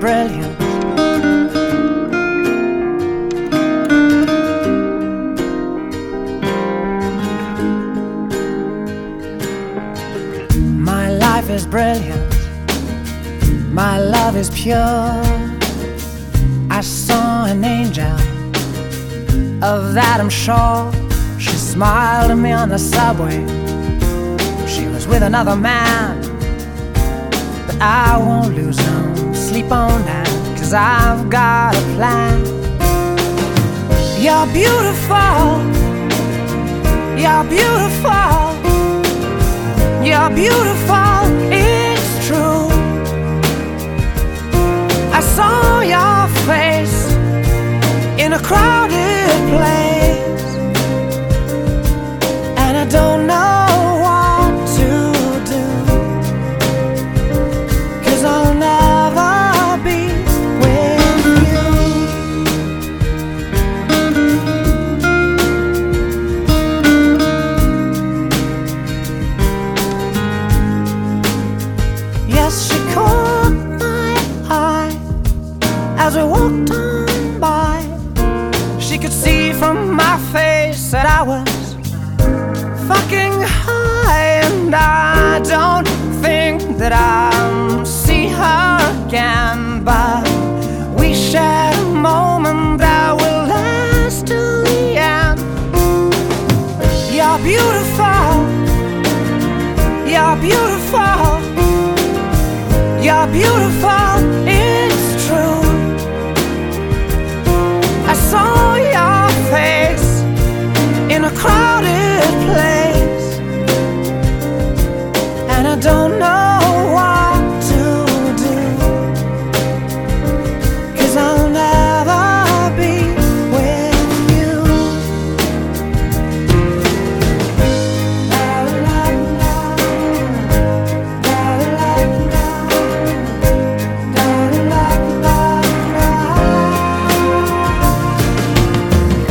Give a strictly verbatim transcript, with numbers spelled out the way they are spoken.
brilliant. My life is brilliant. My love is pure. I saw an angel, of that I'm sure. She smiled at me on the subway. She was with another man, but I won't lose no sleep on that, 'cause I've got a plan. You're beautiful. You're beautiful. You're beautiful, it's true. I saw your face in a crowded place, and I don't know what to do, 'cause I'll never be with you. Yes, she caught my eye as we walked on by. She could see from my face that I was fucking high, and I don't think that I'll see her again, but we shared a moment that will last till the end. You're beautiful. You're beautiful. You're beautiful.